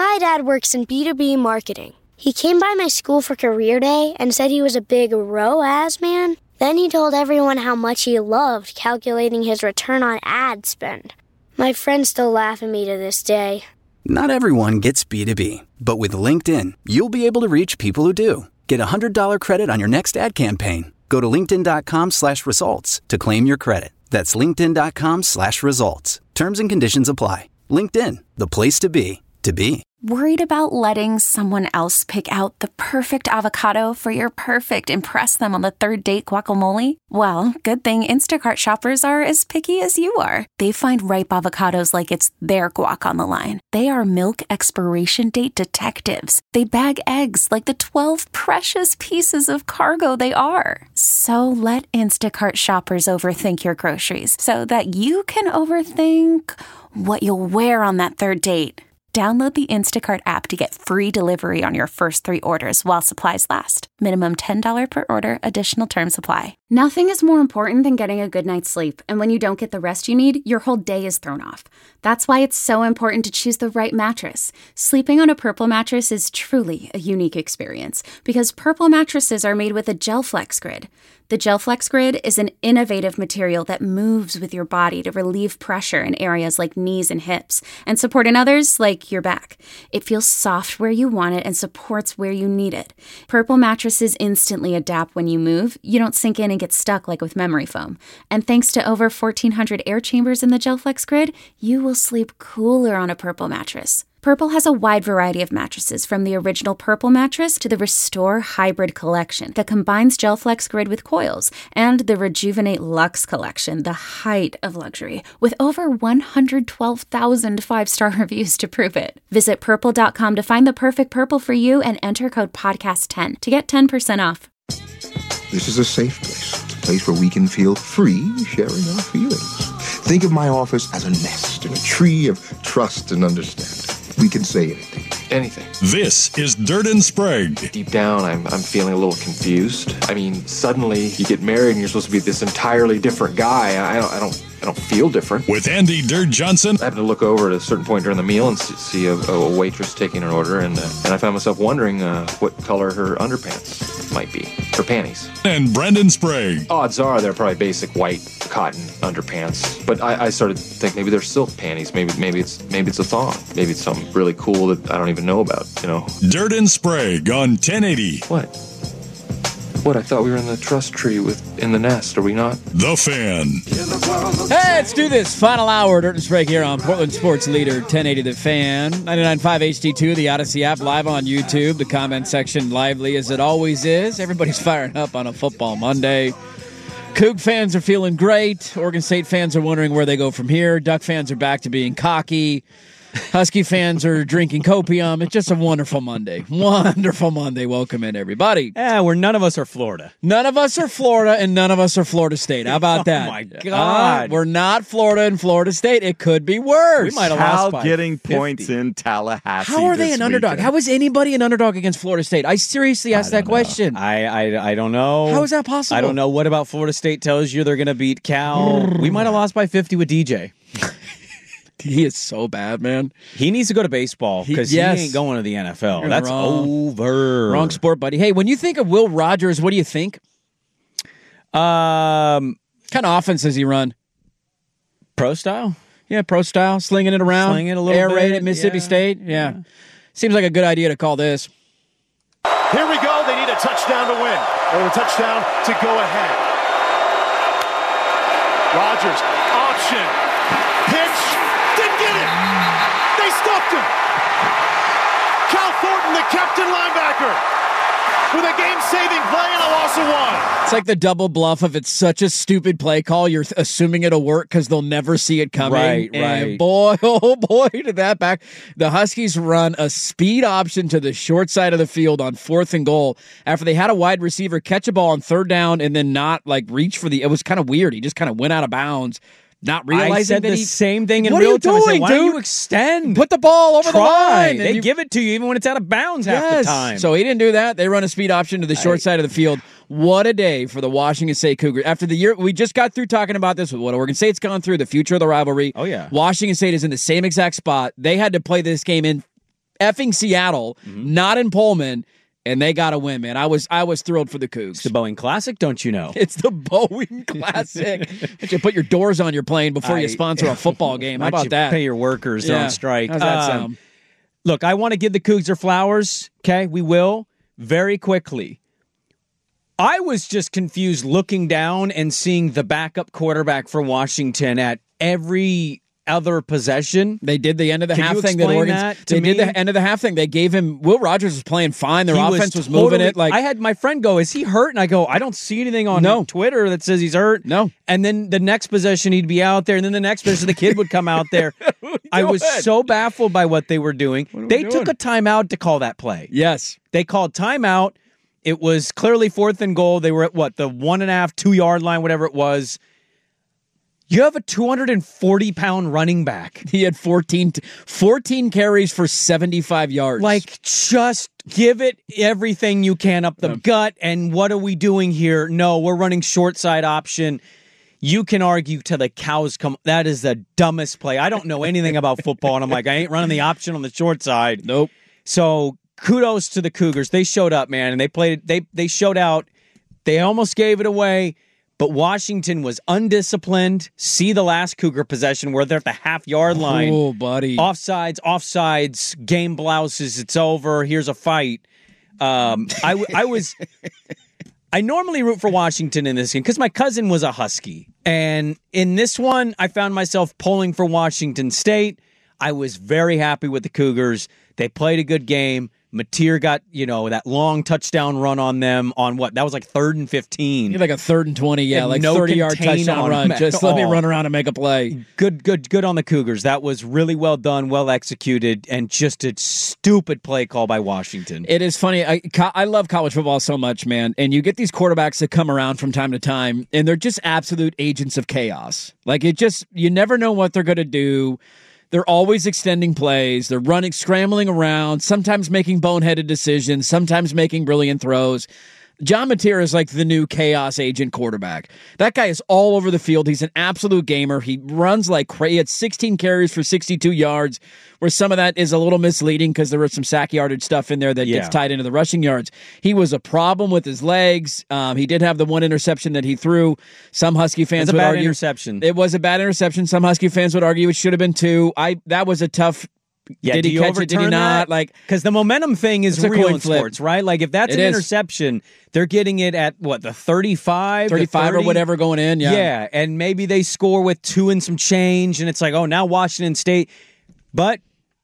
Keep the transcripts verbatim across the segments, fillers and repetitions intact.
My dad works in B two B marketing. He came by my school for career day and said he was a big R O A S man. Then he told everyone how much he loved calculating his return on ad spend. My friends still laugh at me to this day. Not everyone gets B two B, but with LinkedIn, you'll be able to reach people who do. Get a one hundred dollars credit on your next ad campaign. Go to linkedin.com slash results to claim your credit. That's linkedin.com slash results. Terms and conditions apply. LinkedIn, the place to be, to be. Worried about letting someone else pick out the perfect avocado for your perfect impress them on the third date guacamole? Well, good thing Instacart shoppers are as picky as you are. They find ripe avocados like it's their guac on the line. They are milk expiration date detectives. They bag eggs like the twelve precious pieces of cargo they are. So let Instacart shoppers overthink your groceries so that you can overthink what you'll wear on that third date. Download the Instacart app to get free delivery on your first three orders while supplies last. Minimum ten dollars per order. Additional terms apply. Nothing is more important than getting a good night's sleep. And when you don't get the rest you need, your whole day is thrown off. That's why it's so important to choose the right mattress. Sleeping on a Purple mattress is truly a unique experience because Purple mattresses are made with a GelFlex grid. The GelFlex grid is an innovative material that moves with your body to relieve pressure in areas like knees and hips and support in others like your back. It feels soft where you want it and supports where you need it. Purple mattresses instantly adapt when you move. You don't sink in and get stuck like with memory foam. And thanks to over fourteen hundred air chambers in the GelFlex grid, you will sleep cooler on a Purple mattress. Purple has a wide variety of mattresses, from the original Purple mattress to the Restore Hybrid collection that combines GelFlex grid with coils, and the Rejuvenate Luxe collection, the height of luxury, with over one hundred twelve thousand five-star reviews to prove it. Visit purple dot com to find the perfect Purple for you and enter code podcast ten to get ten percent off. This is a safe place, a place where we can feel free sharing our feelings. Think of my office as a nest and a tree of trust and understanding. We can say anything. Anything. This is Dirt and Sprague. Deep down, I'm I'm feeling a little confused. I mean, suddenly you get married and you're supposed to be this entirely different guy. I don't I don't I don't feel different. With Andy Dirt Johnson. I happened to look over at a certain point during the meal and see a, a waitress taking an order, and uh, and I found myself wondering uh, what color her underpants might be. Her panties. And Brendan Sprague. Odds are they're probably basic white cotton underpants, but I, I started to think maybe they're silk panties. Maybe maybe it's maybe it's a thong. Maybe it's something really cool that I don't even know about. You know. Dirt and Sprague on ten eighty. What? What? I thought we were in the trust tree with in the nest. Are we not? The Fan. Hey, let's do this. Final hour, Dirt and Sprague here on Portland Sports Leader ten eighty The Fan. ninety-nine point five H D two, the Odyssey app, live on YouTube. The comment section lively as it always is. Everybody's firing up on a football Monday. Coug fans are feeling great. Oregon State fans are wondering where they go from here. Duck fans are back to being cocky. Husky fans are drinking copium. It's just a wonderful Monday. Wonderful Monday. Welcome in, everybody. Yeah, where none of us are Florida. None of us are Florida, and none of us are Florida State. How about that? Oh, my God. Uh, we're not Florida and Florida State. It could be worse. We might have Cal lost by getting fifty. points in Tallahassee. How are they this an underdog? weekend. How is anybody an underdog against Florida State? I seriously asked that know. question. I, I I don't know. How is that possible? I don't know what about Florida State tells you they're going to beat Cal. We might have lost by fifty with D J. He is so bad, man. He needs to go to baseball because he, yes. he ain't going to the N F L. You're That's wrong. over. Wrong sport, buddy. Hey, when you think of Will Rogers, what do you think? Um, kind of offense does he run? Pro style? Yeah, pro style, slinging it around. Slinging it a little Air bit. raid at Mississippi yeah. State. Yeah. yeah. Seems like a good idea to call this. Here we go. They need a touchdown to win, or a touchdown to go ahead. Rogers, option, pitch. Didn't get it. They stuffed him. Cal Thornton, the captain linebacker, with a game-saving play and a loss of one. It's like the double bluff of it's such a stupid play call. You're assuming it'll work because they'll never see it coming. Right, and right. boy, oh boy, did that back. The Huskies run a speed option to the short side of the field on fourth and goal after they had a wide receiver catch a ball on third down and then not like reach for the. It was kind of weird. He just kind of went out of bounds. Not realizing I said that the he, same thing in what real are you time. doing, I said, why dude? don't you extend? Put the ball over Try. the line. They you, give it to you even when it's out of bounds half yes. the time. So he didn't do that. They run a speed option to the short I, side of the field. What a day for the Washington State Cougars. After the year, we just got through talking about this with what Oregon State's gone through, the future of the rivalry. Oh, yeah. Washington State is in the same exact spot. They had to play this game in effing Seattle, mm-hmm. not in Pullman. And they got to win, man. I was I was thrilled for the Cougs. It's the Boeing Classic, don't you know? It's the Boeing Classic. You put your doors on your plane before I, you sponsor a football game. How about you that? Pay your workers. They're yeah. on strike. How's that um, sound? Look, I want to give the Cougs their flowers. Okay, we will very quickly. I was just confused looking down and seeing the backup quarterback for Washington at every other possession. They did the end of the Can half you thing. That Oregon's, that to they me? did the end of the half thing. They gave him. Will Rogers was playing fine. Their he offense was, was totally, moving it. Like I had my friend go, "Is he hurt?" And I go, "I don't see anything on no. Twitter that says he's hurt." No. And then the next possession, he'd be out there, and then the next possession, the kid would come out there. I was so baffled by what they were doing. What they we took doing? a timeout to call that play. Yes, they called timeout. It was clearly fourth and goal. They were at what the one and a half, two yard line, whatever it was. You have a two hundred forty pound running back. He had fourteen, fourteen carries for seventy-five yards. Like, just give it everything you can up the yeah. gut. And what are we doing here? No, we're running short side option. You can argue till the cows come. That is the dumbest play. I don't know anything about football, and I'm like, I ain't running the option on the short side. Nope. So kudos to the Cougars. They showed up, man, and they played. They they showed out. They almost gave it away. But Washington was undisciplined. See the last Cougar possession where they're at the half-yard line. Oh, buddy. Offsides, offsides, game blouses, it's over, here's a fight. Um, I, I was... I normally root for Washington in this game because my cousin was a Husky. And in this one, I found myself pulling for Washington State. I was very happy with the Cougars. They played a good game. Mateer got, you know, that long touchdown run on them on what? That was like third and fifteen. Like a third and twenty, yeah, and like no thirty-yard touchdown run. Just let me run around and make a play. Good, good, good on the Cougars. That was really well done, well executed, and just a stupid play call by Washington. It is funny. I, I love college football so much, man. And you get these quarterbacks that come around from time to time, and they're just absolute agents of chaos. Like, it just, you never know what they're going to do. They're always extending plays. They're running, scrambling around, sometimes making boneheaded decisions, sometimes making brilliant throws. John Mateer is like the new chaos agent quarterback. That guy is all over the field. He's an absolute gamer. He runs like crazy. He had sixteen carries for sixty-two yards, where some of that is a little misleading because there was some sack yardage stuff in there that yeah. gets tied into the rushing yards. He was a problem with his legs. Um, he did have the one interception that he threw. Some Husky fans it was would a bad argue interception. It was a bad interception. Some Husky fans would argue it should have been two. I that was a tough. Yeah, did he catch it? Did he not? That? Like, because the momentum thing is real in flip. sports, right? Like, if that's it an is. interception, they're getting it at what, the thirty-five, thirty-five or whatever going in. Yeah, yeah, and maybe they score with two and some change, and it's like, oh, now Washington State. But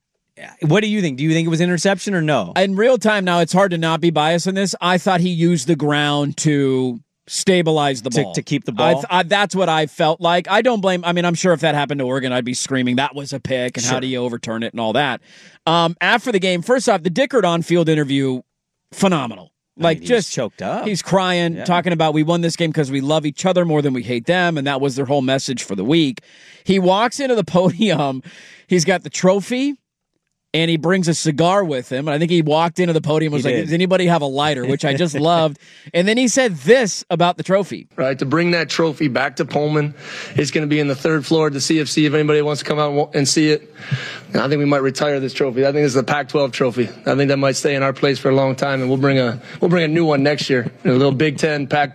what do you think? Do you think it was interception or no? In real time now, it's hard to not be biased in this. I thought he used the ground to stabilize the ball. To, to keep the ball? I, I, that's what I felt like. I don't blame, I mean, I'm sure if that happened to Oregon, I'd be screaming, that was a pick, and sure. how do you overturn it and all that. Um, after the game, first off, the Dickert on-field interview, phenomenal. Like, I mean, just choked up. He's crying, yeah. talking about we won this game because we love each other more than we hate them, and that was their whole message for the week. He walks into the podium. He's got the trophy, and he brings a cigar with him. And I think he walked into the podium and was he like, did. does anybody have a lighter? Which I just loved. And then he said this about the trophy. Right, to bring that trophy back to Pullman. It's going to be in the third floor at the C F C if anybody wants to come out and see it. And I think we might retire this trophy. I think this is the Pac twelve trophy. I think that might stay in our place for a long time, and we'll bring a we'll bring a new one next year. A little Big Ten, Pac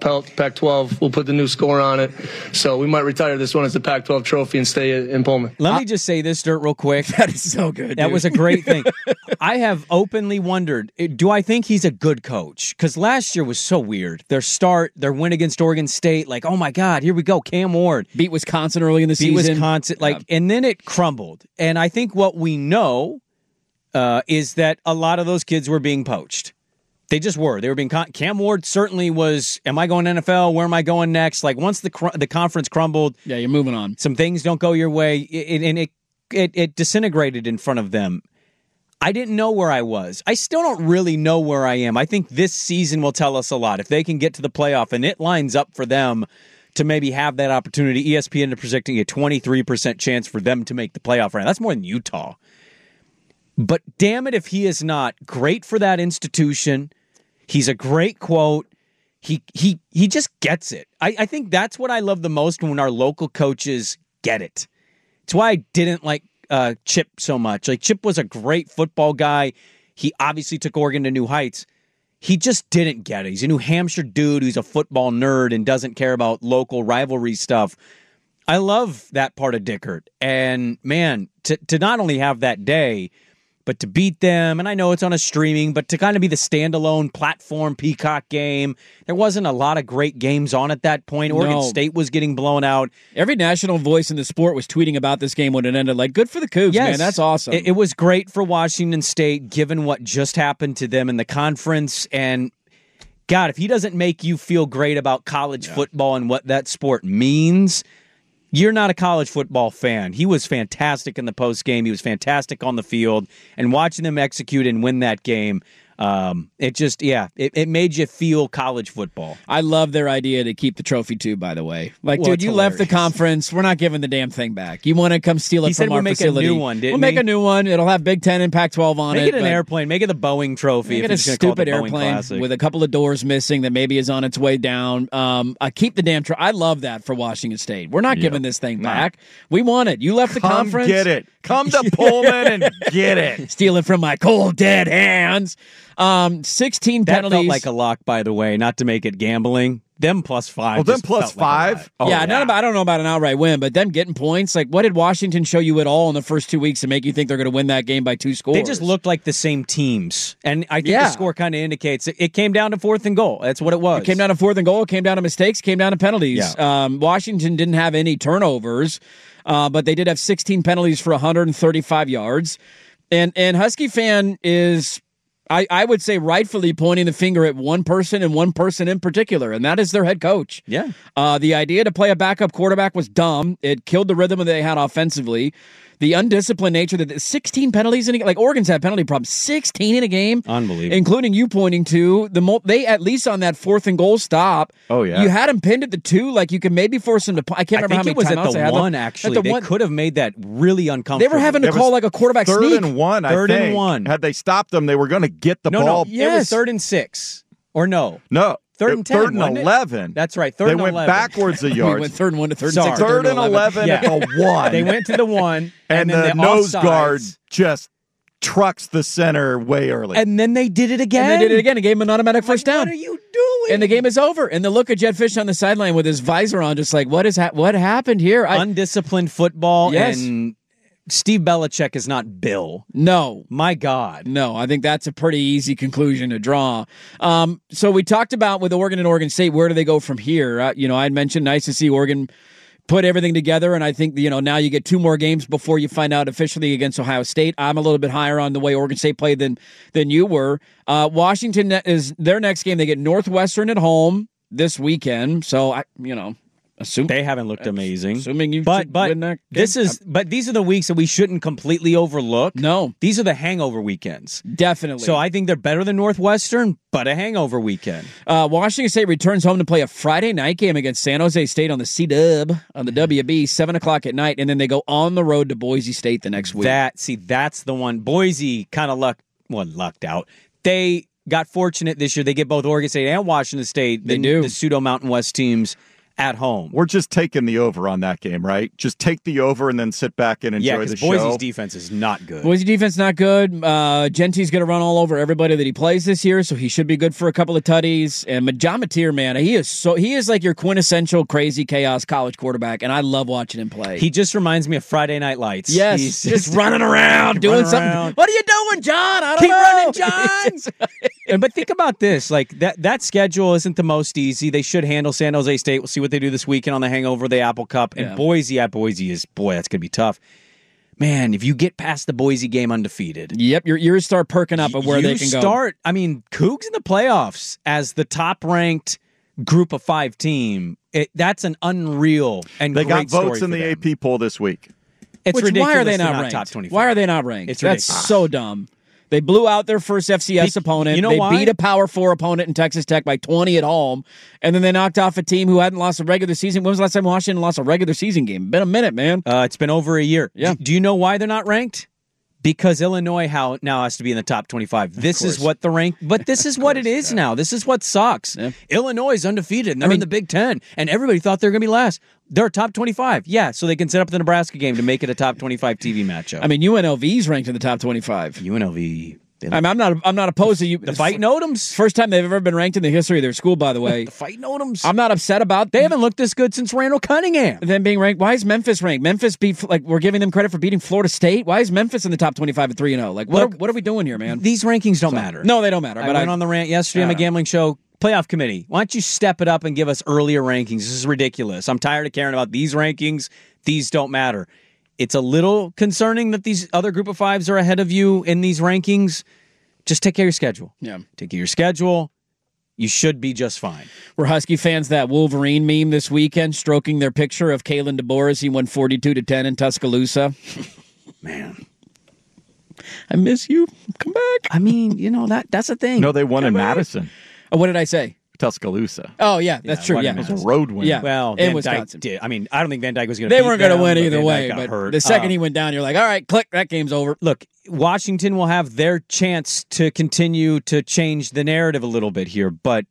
twelve. We'll put the new score on it. So we might retire this one as the Pac twelve trophy and stay in Pullman. Let me just say this, Dirt, real quick. That is so good. That dude. was a great thing. I have openly wondered, do I think he's a good coach? Because last year was so weird. Their start, their win against Oregon State, like, oh my God, here we go, Cam Ward. Beat Wisconsin early in the Beat season. Wisconsin, like, yeah. And then it crumbled. And I think what we know uh, is that a lot of those kids were being poached. They just were. They were being. Con- Cam Ward certainly was. Am I going to N F L? Where am I going next? Like, once the cr- the conference crumbled, yeah, you're moving on. Some things don't go your way, it, and it, it it disintegrated in front of them. I didn't know where I was. I still don't really know where I am. I think this season will tell us a lot. If they can get to the playoff and it lines up for them to maybe have that opportunity, E S P N is projecting a twenty-three percent chance for them to make the playoff round. That's more than Utah. But damn it if he is not great for that institution. He's a great quote. He he he just gets it. I, I think that's what I love the most when our local coaches get it. It's why I didn't like uh, Chip so much. Like, Chip was a great football guy. He obviously took Oregon to new heights. He just didn't get it. He's a New Hampshire dude who's a football nerd and doesn't care about local rivalry stuff. I love that part of Dickert. And, man, to, to not only have that day, but to beat them, and I know it's on a streaming, but to kind of be the standalone platform Peacock game, there wasn't a lot of great games on at that point. Oregon No. State was getting blown out. Every national voice in the sport was tweeting about this game when it ended. Like, good for the Cougs, Yes. man. That's awesome. It, it was great for Washington State, given what just happened to them in the conference. And, God, if he doesn't make you feel great about college yeah. football and what that sport means, you're not a college football fan. He was fantastic in the postgame. He was fantastic on the field. And watching them execute and win that game, um, it just, yeah, it, it made you feel college football. I love their idea to keep the trophy, too, by the way. Like, Well, dude, it's you hilarious. left the conference. We're not giving the damn thing back. You want to come steal it He from said our we'll make facility. a new one, didn't We'll make he? a new one. It'll have Big Ten and Pac twelve on Make it. it an but- airplane. Make it the Boeing trophy. Make if it a it's gonna call it stupid the Boeing airplane Classic. with a couple of doors missing that maybe is on its way down. Um, I keep the damn. Tr- I love that for Washington State. We're not Yep. giving this thing Nah. back. We want it. You left the Come conference. get it. Come to Pullman and get it. Steal it from my cold dead hands. Um, sixteen That penalties. felt like a lock, by the way, not to make it gambling. Them plus five. Well, them just plus felt like a five? lot. Oh, yeah, yeah. Not about, I don't know about an outright win, but them getting points. Like, what did Washington show you at all in the first two weeks to make you think they're going to win that game by two scores? They just looked like the same teams. And I think Yeah. the score kind of indicates it, it came down to fourth and goal. That's what it was. It came down to fourth and goal. It came down to mistakes. Came down to penalties. Um, Washington didn't have any turnovers, uh, but they did have sixteen penalties for one hundred thirty-five yards. And and Husky fan is, I, I would say, rightfully pointing the finger at one person and one person in particular, and that is their head coach. Yeah. Uh, the idea to play a backup quarterback was dumb. It killed the rhythm that they had offensively. The undisciplined nature that sixteen penalties in a game, like Oregon's had penalty problems, sixteen in a game, Unbelievable. including you pointing to the mo- they at least on that fourth and goal stop. Oh, yeah. you had them pinned at the two, like you could maybe force them to. I can't I remember think it how was many at timeouts they the had one, left. actually. At the They one- could have made that really uncomfortable. They were having to It was call like a quarterback third sneak. and one, I Third and think. one. Had they stopped them, they were going to get the No, ball. no. It Yes. was third and six. Or no. No. Third It- and ten, Third and wasn't it? eleven. That's right. Third they and went eleven. backwards a We yard. went third and one to third Sorry. and six. to Third and eleven Yeah. at the one. They went to the one. and, And, the, then the nose offsides. guard just trucks the center way early. And then they did it again. And they did it again and gave him an automatic first down. What are you doing? And the game is over. And the look at Jed Fish on the sideline with his visor on, just like, what is ha- what happened here? I, Undisciplined football. Yes. And Steve Belichick is not Bill. no. My God. No, I think that's a pretty easy conclusion to draw. Um, so we talked about with Oregon and Oregon State, where do they go from here? Uh, you know, I had mentioned nice to see Oregon put everything together, and I think, you know, now you get two more games before you find out officially against Ohio State. I'm a little bit higher on the way Oregon State played than than you were. Uh, Washington is their next game. They get Northwestern at home this weekend. So, I, you know, assume They haven't looked amazing. assuming you But should but win that game. this is but these are the weeks that we shouldn't completely overlook. No. These are the hangover weekends. Definitely. So I think they're better than Northwestern, but a hangover weekend. Uh, Washington State returns home to play a Friday night game against San Jose State on the C-Dub on the W B, seven o'clock at night, and then they go on the road to Boise State the next week. That see, that's the one. Boise kind of luck well, lucked out. They got fortunate this year. They get both Oregon State and Washington State, They the, do. the pseudo Mountain West teams at home. We're just taking the over on that game, right? Just take the over and then sit back and Yeah, enjoy the because Boise's show. defense is not good. Boise defense not good. Uh, Genty's going to run all over everybody that he plays this year, so he should be good for a couple of tutties. And John Mateer, man, he is so he is like your quintessential crazy chaos college quarterback, and I love watching him play. He just reminds me of Friday Night Lights. yes, He's just running around doing running something. around. What are you doing, John? I don't Keep know. running, John. And but think about this: like that that schedule isn't the most easy. They should handle San Jose State. We'll see what they do this weekend on the hangover, the Apple Cup, and Yeah. Boise at Boise is boy, that's gonna be tough. Man, if you get past the Boise game undefeated, Yep, your ears start perking up of where you they can go. start. I mean, Cougs in the playoffs as the top ranked group of five team. It, that's an unreal and They great got votes story in for the them. A P poll this week. It's Which, ridiculous. why are they they're not ranked? top twenty-five. Why are they not ranked? It's That's ridiculous. so dumb. They blew out their first F C S Be- opponent. you know they why? beat a Power Four opponent in Texas Tech by twenty at home, and then they knocked off a team who hadn't lost a regular season. When was the last time Washington lost a regular season game? Been a minute, man. Uh, it's been over a year. Yeah. Do, do you know why they're not ranked? because Illinois how now has to be in the top twenty-five. This is what the rank, but this is what it is yeah. now. This is what sucks. Yeah. Illinois is undefeated, and they're I mean, in the Big Ten, and everybody thought they were going to be last. They're top twenty-five. Yeah, so they can set up the Nebraska game to make it a top twenty-five T V matchup. I mean, U N L V's ranked in the top twenty-five. U N L V... I mean, I'm not. I'm not opposed to you. The Fighting Odoms. First time they've ever been ranked in the history of their school. By the way, the Fighting Odoms. I'm not upset about. They haven't looked this good since Randall Cunningham. Them being ranked. Why is Memphis ranked? Memphis beat like we're giving them credit for beating Florida State. Why is Memphis in the top twenty-five at three and zero? Like what? Look, are, what are we doing here, man? These rankings don't so, matter. No, they don't matter. I but went I, on the rant yesterday on the Gambling Show. Playoff committee, why don't you step it up and give us earlier rankings? This is ridiculous. I'm tired of caring about these rankings. These don't matter. It's a little concerning that these other group of fives are ahead of you in these rankings. Just take care of your schedule. Yeah. Take care of your schedule. You should be just fine. Were Husky fans that Wolverine meme this weekend, stroking their picture of Kalen DeBoer as he won forty-two to ten in Tuscaloosa? Man. I miss you. Come back. I mean, you know, that that's a thing. No, they won Come in back. Madison. Oh, what did I say? Tuscaloosa. Oh, yeah, that's yeah, true. Yeah, it was a road win. Yeah, well, in Van Wisconsin. Dyke did. I mean, I don't think Van Dyke was going to. They weren't going to win either Van way. Dyke got But hurt. the second um, he went down, you're like, all right, click, that game's over. Look, Washington will have their chance to continue to change the narrative a little bit here, but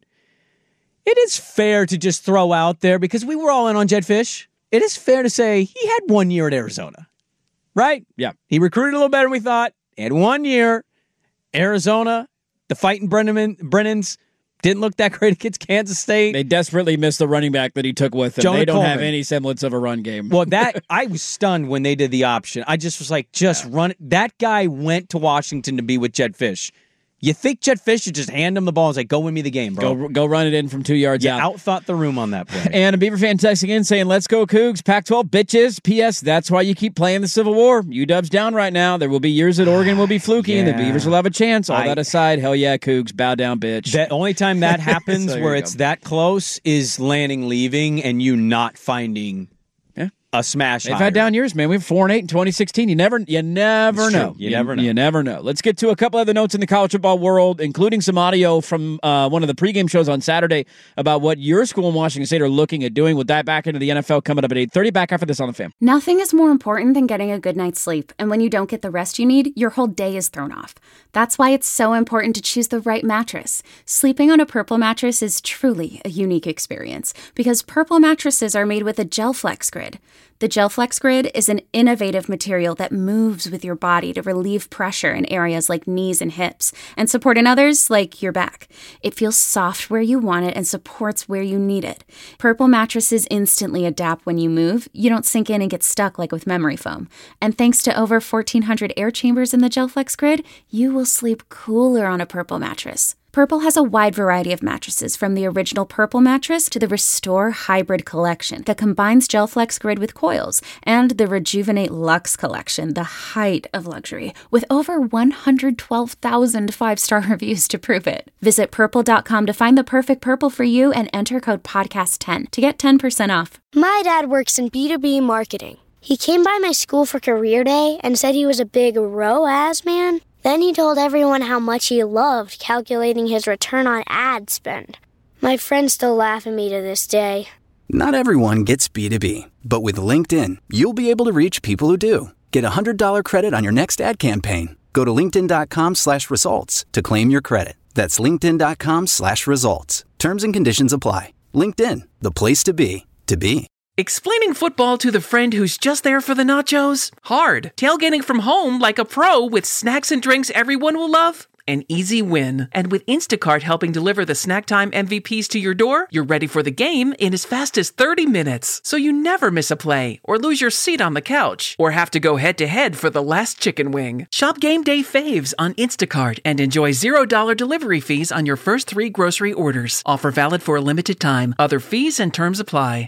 it is fair to just throw out there because we were all in on Jedd Fisch. It is fair to say he had one year at Arizona, right? Yeah, he recruited a little better than we thought. He had one year. Arizona, the fighting Brennan, Brennans didn't look that great against Kansas State. They desperately missed the running back that he took with them. Jonah they don't Coleman. have any semblance of a run game. Well, that I was stunned when they did the option. I just was like, just yeah. run it. That guy went to Washington to be with Jedd Fisch. You think Jedd Fisch should just hand him the ball and say, go win me the game, bro. Go, go run it in from two yards you out. outthought the room on that play. And a Beaver fan texting in saying, let's go Cougs, Pac twelve bitches. P S. That's why you keep playing the Civil War. U W's down right now. There will be years that Oregon will be fluky yeah. and the Beavers will have a chance. All I, that aside, hell yeah, Cougs, bow down, bitch. The only time that happens so where it's go. that close is Lanning leaving and you not finding yeah. a smash. They've higher. had down years, man. We have four and eight in twenty sixteen. You never, you never it's know. You, you never know. You never know. Let's get to a couple other notes in the college football world, including some audio from uh, one of the pregame shows on Saturday about what your school in Washington State are looking at doing. We'll dive back into the N F L coming up at eight thirty. Back after this on the Fan. Nothing is more important than getting a good night's sleep. And when you don't get the rest you need, your whole day is thrown off. That's why it's so important to choose the right mattress. Sleeping on a Purple mattress is truly a unique experience because Purple mattresses are made with a GelFlex grid. The GelFlex grid is an innovative material that moves with your body to relieve pressure in areas like knees and hips and support in others like your back. It feels soft where you want it and supports where you need it. Purple mattresses instantly adapt when you move. You don't sink in and get stuck like with memory foam. And thanks to over fourteen hundred air chambers in the GelFlex grid, you will sleep cooler on a Purple mattress. Purple has a wide variety of mattresses, from the original Purple mattress to the Restore Hybrid collection that combines GelFlex grid with coils, and the Rejuvenate Luxe collection, the height of luxury, with over one hundred twelve thousand five-star reviews to prove it. Visit purple dot com to find the perfect Purple for you and enter code podcast ten to get ten percent off. My dad works in B two B marketing. He came by my school for career day and said he was a big R O A S man. Then he told everyone how much he loved calculating his return on ad spend. My friends still laugh at me to this day. Not everyone gets B two B, but with LinkedIn, you'll be able to reach people who do. Get a one hundred dollars credit on your next ad campaign. Go to linkedin.com slash results to claim your credit. That's linkedin.com slash results. Terms and conditions apply. LinkedIn, the place to be, to be. Explaining football to the friend who's just there for the nachos? Hard. Tailgating from home like a pro with snacks and drinks everyone will love? An easy win. And with Instacart helping deliver the snack time M V Ps to your door, you're ready for the game in as fast as thirty minutes. So you never miss a play, or lose your seat on the couch, or have to go head-to-head for the last chicken wing. Shop Game Day Faves on Instacart and enjoy zero dollars delivery fees on your first three grocery orders. Offer valid for a limited time. Other fees and terms apply.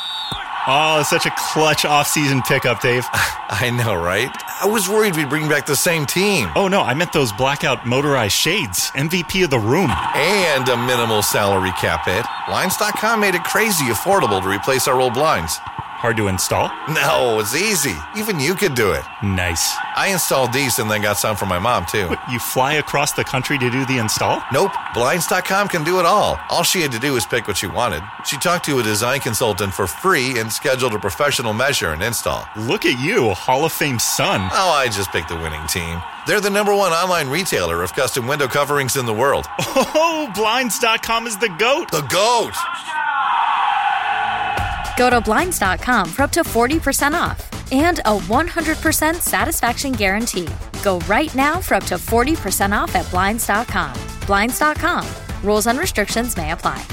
Oh, such a clutch off-season pickup, Dave. I know, right? I was worried we'd bring back the same team. Oh, no, I meant those blackout motorized shades. M V P of the room. And a minimal salary cap hit. Blinds dot com made it crazy affordable to replace our old blinds. Hard to install? No, it's easy. Even you could do it. Nice. I installed these and then got some for my mom, too. What, you fly across the country to do the install? Nope. Blinds dot com can do it all. All she had to do was pick what she wanted. She talked to a design consultant for free and scheduled a professional measure and install. Look at you, Hall of Fame son. Oh, I just picked the winning team. They're the number one online retailer of custom window coverings in the world. Oh, Blinds dot com is the GOAT. The GOAT! Go to Blinds dot com for up to forty percent off and a one hundred percent satisfaction guarantee. Go right now for up to forty percent off at Blinds dot com. Blinds dot com. Rules and restrictions may apply.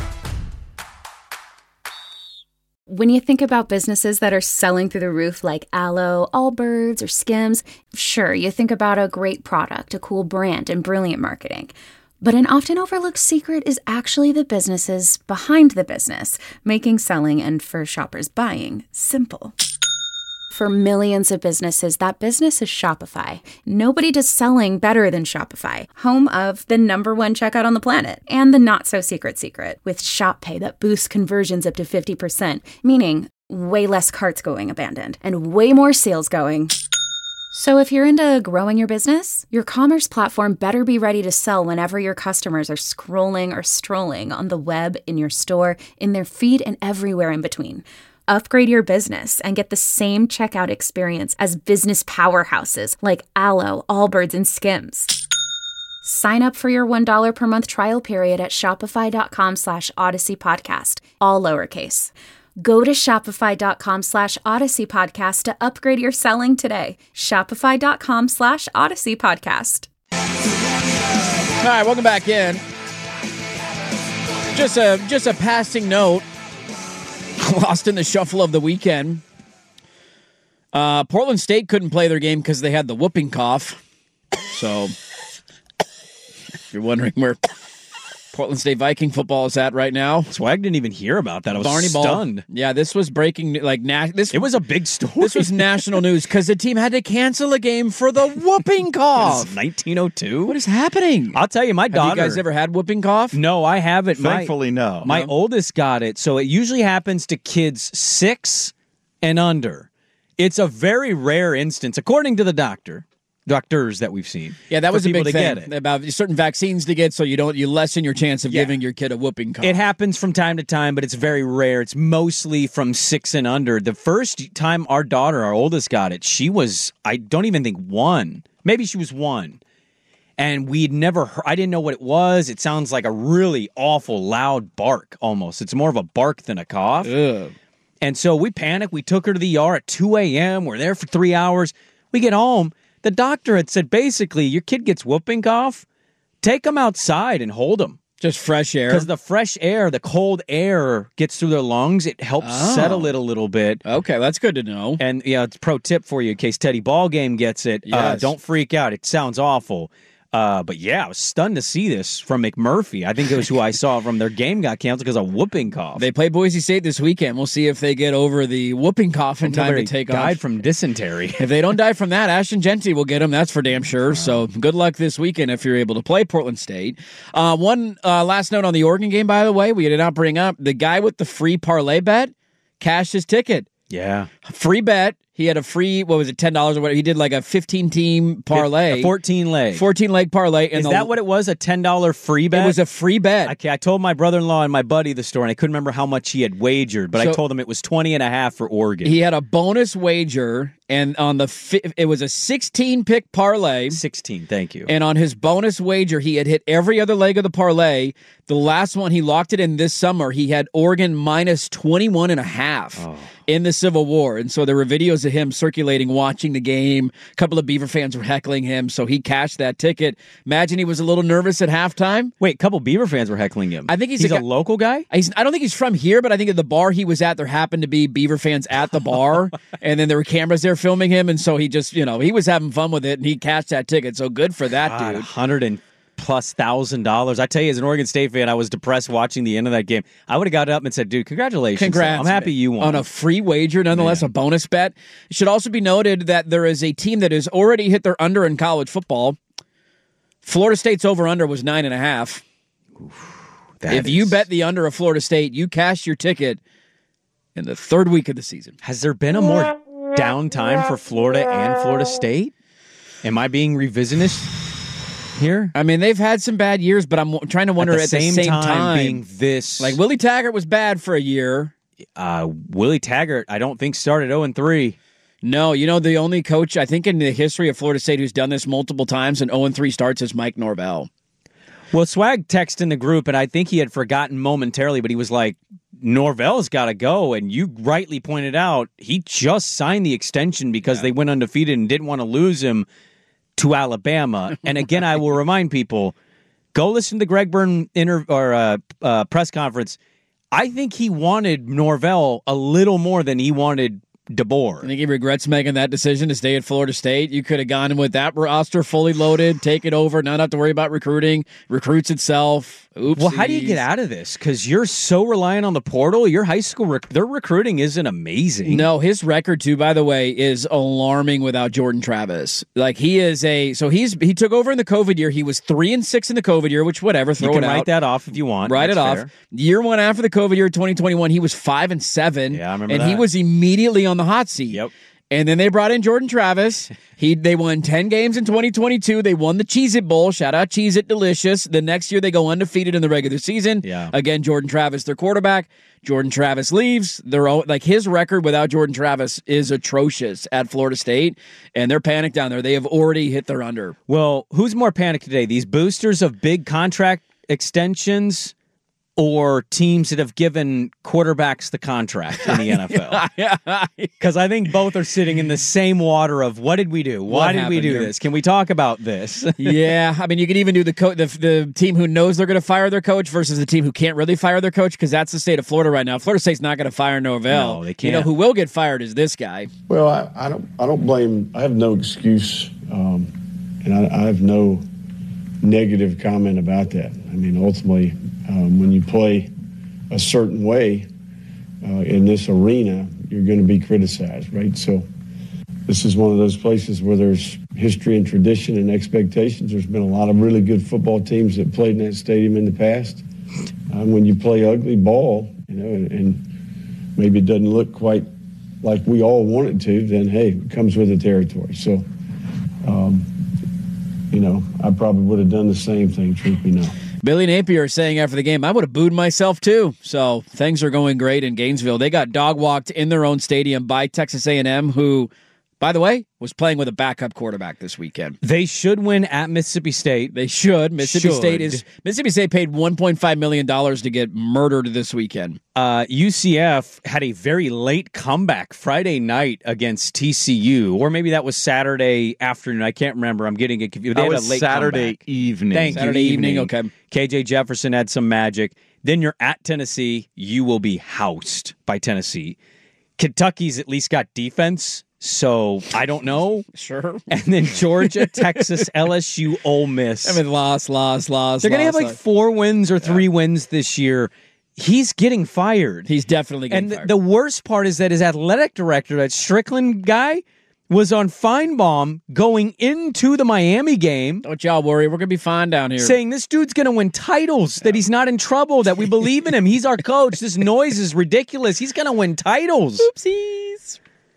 When you think about businesses that are selling through the roof like Aloe, Allbirds, or Skims, sure, you think about a great product, a cool brand, and brilliant marketing. But an often overlooked secret is actually the businesses behind the business, making selling and for shoppers buying simple. For millions of businesses, that business is Shopify. Nobody does selling better than Shopify, home of the number one checkout on the planet and the not-so-secret secret with Shop Pay that boosts conversions up to fifty percent, meaning way less carts going abandoned and way more sales going. So if you're into growing your business, your commerce platform better be ready to sell whenever your customers are scrolling or strolling on the web, in your store, in their feed, and everywhere in between. Upgrade your business and get the same checkout experience as business powerhouses like Aloe, Allbirds, and Skims. Sign up for your one dollar per month trial period at shopify.com slash Odyssey Podcast, all lowercase. Go to shopify.com slash Odyssey Podcast to upgrade your selling today. Shopify.com slash Odyssey Podcast. All right, welcome back in. Just a just a passing note. Lost in the shuffle of the weekend. Uh, Portland State couldn't play their game because they had the whooping cough. So, if you're wondering where Portland State Viking football is at right now. Swag didn't even hear about that. I was Barney stunned. Ball. Yeah, this was breaking. Like na- this, it was a big story. This was national news because the team had to cancel a game for the whooping cough. nineteen oh two. What is happening? I'll tell you, my Have daughter. you guys ever had whooping cough? No, I haven't. Thankfully, my, no. My no. oldest got it, so it usually happens to kids six and under. It's a very rare instance, according to the doctor. Doctors that we've seen. Yeah, that was a big to thing get it. about certain vaccines to get, so you don't you lessen your chance of Yeah. giving your kid a whooping cough. It happens from time to time, but it's very rare. It's mostly from six and under. The first time our daughter, our oldest, got it, she was, I don't even think one. Maybe she was one. And we'd never heard, I didn't know what it was. It sounds like a really awful, loud bark almost. It's more of a bark than a cough. Ugh. And so we panicked. We took her to the E R at two a.m. We're there for three hours. We get home. The doctor had said, basically, your kid gets whooping cough, take them outside and hold them. Just fresh air. Because the fresh air, the cold air gets through their lungs. It helps Oh. settle it a little bit. Okay, that's good to know. And yeah, it's a pro tip for you in case Teddy Ballgame gets it. Uh, Yes. don't freak out. It sounds awful. Uh, but yeah, I was stunned to see this from McMurphy. I think it was who I saw from their game got canceled because of whooping cough. They play Boise State this weekend. We'll see if they get over the whooping cough in time to take off. Died from dysentery. If they don't die from that, Ashton Genty will get them. That's for damn sure. So good luck this weekend if you're able to play Portland State. Uh, one uh, last note on the Oregon game, by the way, we did not bring up the guy with the free parlay bet cashed his ticket. Yeah. Free bet. He had a free, what was it, ten dollars or whatever. He did like a fifteen-team parlay. A fourteen leg. fourteen-leg parlay. And Is the, that what it was, a ten dollars free bet? It was a free bet. Okay, I told my brother-in-law and my buddy the story, and I couldn't remember how much he had wagered, but So- I told him it was twenty and a half for Oregon. He had a bonus wager, and on the fi- it was a sixteen-pick parlay. sixteen, thank you. And on his bonus wager, he had hit every other leg of the parlay. The last one, he locked it in this summer. He had Oregon minus twenty-one and a half Oh. in the Civil War. And so there were videos of him circulating, watching the game. A couple of Beaver fans were heckling him, so he cashed that ticket. Imagine he was a little nervous at halftime. Wait, a couple Beaver fans were heckling him. I think he's, he's a, a, guy- local guy? He's, I don't think he's from here, but I think at the bar he was at, there happened to be Beaver fans at the bar, and then there were cameras there filming him, and so he just, you know, he was having fun with it, and he cashed that ticket. So good for that God, dude. one hundred and plus thousand dollars. I tell you, as an Oregon State fan, I was depressed watching the end of that game. I would have got up and said, dude, congratulations. Congrats. I'm happy you won. On a free wager, nonetheless, Yeah. a bonus bet. It should also be noted that there is a team that has already hit their under in college football. Florida State's over-under was nine and a half. That If you is- bet the under of Florida State, you cash your ticket. in the third week of the season. Has there been a more downtime for Florida and Florida State? Am I being revisionist here? I mean, they've had some bad years, but I'm trying to wonder at the, at same, the same time, time, being this. like Willie Taggart was bad for a year. Uh, Willie Taggart, I don't think started oh and three. No, you know, the only coach, I think, in the history of Florida State who's done this multiple times and oh and three starts is Mike Norvell. Well, Swag texted in the group, and I think he had forgotten momentarily, but he was like, Norvell's got to go. And you rightly pointed out, he just signed the extension because yeah. they went undefeated and didn't want to lose him to Alabama. And again, I will remind people, go listen to the Greg Byrne inter- or uh, uh, press conference. I think he wanted Norvell a little more than he wanted DeBoer. I think he regrets making that decision to stay at Florida State. You could have gone with that roster fully loaded, take it over, not have to worry about recruiting, recruits itself. Oopsies. Well, how do you get out of this? Because you're so reliant on the portal. Your high school, rec- their recruiting isn't amazing. No, his record, too, by the way, is alarming without Jordan Travis. Like, he is a, so he's, he took over in the COVID year. He was three and six in the COVID year, which whatever, throw you can it write out. that off if you want. Write That's it off. fair. Year one after the COVID year, twenty twenty-one, he was five and seven. Yeah, I remember And that. he was immediately on the hot seat. Yep. And then they brought in Jordan Travis. He They won ten games in twenty twenty-two. They won the Cheez-It Bowl. Shout out Cheez-It Delicious. The next year, they go undefeated in the regular season. Yeah. Again, Jordan Travis, their quarterback. Jordan Travis leaves. Their own, like his record without Jordan Travis is atrocious at Florida State, and they're panicked down there. They have already hit their under. Well, who's more panicked today? These boosters of big contract extensions or teams that have given quarterbacks the contract in the N F L? Because I think both are sitting in the same water of what did we do? Why What did we happened do here? this? Can we talk about this? Yeah, I mean, you could even do the, co- the the team who knows they're going to fire their coach versus the team who can't really fire their coach, because that's the state of Florida right now. Florida State's not going to fire Norvell. No, they You know, can't. who will get fired is this guy. Well, I, I don't. I don't blame. I have no excuse, um, and I, I have no negative comment about that. I mean, ultimately, um, when you play a certain way uh, in this arena, you're going to be criticized, right? So, this is one of those places where there's history and tradition and expectations. There's been a lot of really good football teams that played in that stadium in the past. Um, when you play ugly ball, you know, and, and maybe it doesn't look quite like we all want it to, then, hey, it comes with the territory. So, um, you know, I probably would have done the same thing, truth be known. Billy Napier saying after the game, I would have booed myself too. So things are going great in Gainesville. They got dog walked in their own stadium by Texas A and M, who, by the way, was playing with a backup quarterback this weekend. They should win at Mississippi State. They should. Mississippi Should. State is Mississippi State paid one point five million dollars to get murdered this weekend. Uh, U C F had a very late comeback Friday night against T C U, or maybe that was Saturday afternoon. I can't remember. I'm getting it confused. They That had was a late Saturday comeback. evening. Thank Saturday you. evening, okay. K J Jefferson had some magic. Then you're at Tennessee. You will be housed by Tennessee. Kentucky's at least got defense, so I don't know. Sure. And then Georgia, Texas, L S U, Ole Miss. I mean, loss, loss, loss. They're going to have loss, like loss. four wins or three wins this year. He's getting fired. He's definitely getting and th- fired. the worst part is that his athletic director, that Strickland guy, was on Feinbaum going into the Miami game. Don't y'all worry. We're going to be fine down here. Saying this dude's going to win titles, that he's not in trouble, that we believe in him. He's our coach. This noise is ridiculous. He's going to win titles. Oopsies.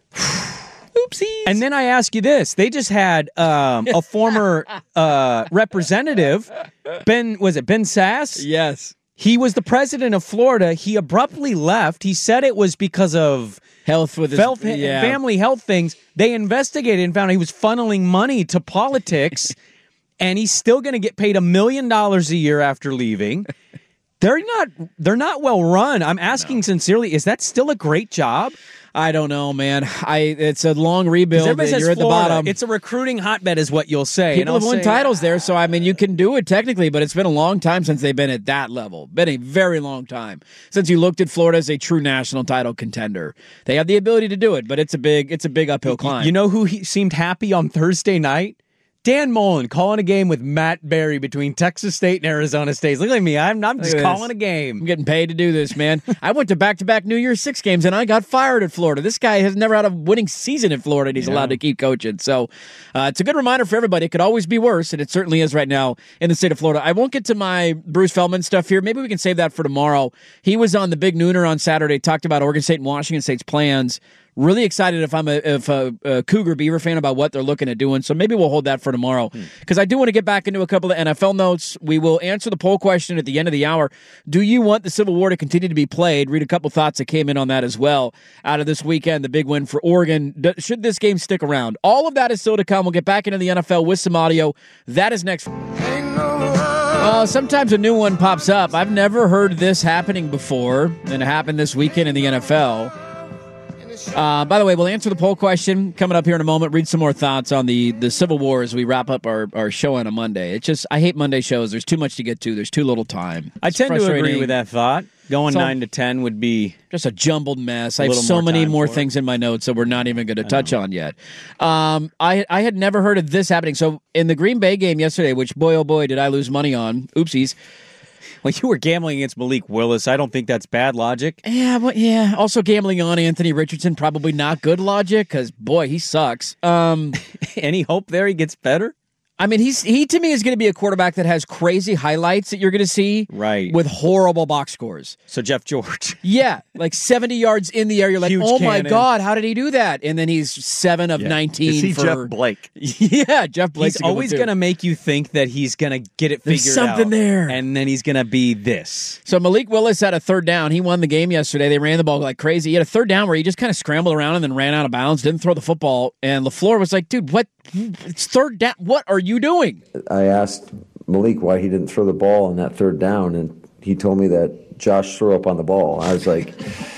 Oopsies. And then I ask you this. They just had um, a former uh, representative, Ben, was it Ben Sass? Yes. He was the president of Florida. He abruptly left. He said it was because of health with his health, yeah. family health things. They investigated and found he was funneling money to politics, and he's still going to get paid a million dollars a year after leaving. They're not. They're not well run. I'm asking no. sincerely. Is that still a great job? I don't know, man. I it's a long rebuild. Everybody says You're at Florida. the bottom. It's a recruiting hotbed, is what you'll say. People and have won say, titles there, so I mean, you can do it technically, but it's been a long time since they've been at that level. Been a very long time since you looked at Florida as a true national title contender. They have the ability to do it, but it's a big, it's a big uphill climb. You know who he seemed happy on Thursday night? Dan Mullen calling a game with Matt Berry between Texas State and Arizona State. Look at me. I'm, I'm just calling a game. I'm getting paid to do this, man. I went to back-to-back New Year's Six games, and I got fired at Florida. This guy has never had a winning season in Florida, and he's yeah. allowed to keep coaching. So uh, it's a good reminder for everybody. It could always be worse, and it certainly is right now in the state of Florida. I won't get to my Bruce Feldman stuff here. Maybe we can save that for tomorrow. He was on the Big Nooner on Saturday, talked about Oregon State and Washington State's plans. Really excited if I'm a, if a, a Cougar Beaver fan about what they're looking at doing. So maybe we'll hold that for tomorrow because hmm. I do want to get back into a couple of N F L notes. We will answer the poll question at the end of the hour. Do you want the Civil War to continue to be played? Read a couple thoughts that came in on that as well out of this weekend. The big win for Oregon. Should this game stick around? All of that is still to come. We'll get back into the N F L with some audio. That is next. Uh, sometimes a new one pops up. I've never heard this happening before, and it happened this weekend in the N F L. Uh, by the way, we'll answer the poll question coming up here in a moment. Read some more thoughts on the, the Civil War as we wrap up our, our show on a Monday. It's just, I hate Monday shows. There's too much to get to. There's too little time. I it's tend to agree with that thought. Going so, nine to ten would be just a jumbled mess. I have so more many more things it. in my notes that we're not even going to touch on yet. Um, I I had never heard of this happening. So in the Green Bay game yesterday, which boy oh boy did I lose money on. Oopsies. Well, you were gambling against Malik Willis. I don't think that's bad logic. Yeah, but yeah. Also gambling on Anthony Richardson, probably not good logic because, boy, he sucks. Um, Any hope there he gets better? I mean, he's he to me is going to be a quarterback that has crazy highlights that you're going to see right. with horrible box scores. So Jeff George. Yeah, like seventy yards in the air. You're like, Huge oh, cannon. my God, how did he do that? And then he's seven of yeah. nineteen. Is he for, Jeff Blake? Yeah, Jeff Blake. He's always going to make you think that he's going to get it There's figured something out. there. And then he's going to be this. So Malik Willis had a third down. He won the game yesterday. They ran the ball like crazy. He had a third down where he just kind of scrambled around and then ran out of bounds, didn't throw the football. And LaFleur was like, dude, what? It's third down. What are you doing? I asked Malik why he didn't throw the ball on that third down, and he told me that Josh threw up on the ball. I was like,